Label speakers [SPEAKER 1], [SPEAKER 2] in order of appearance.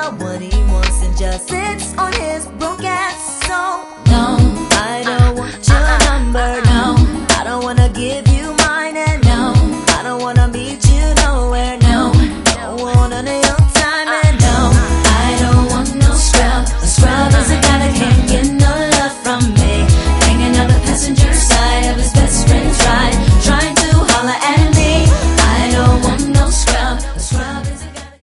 [SPEAKER 1] what he wants and just sits on his broke ass.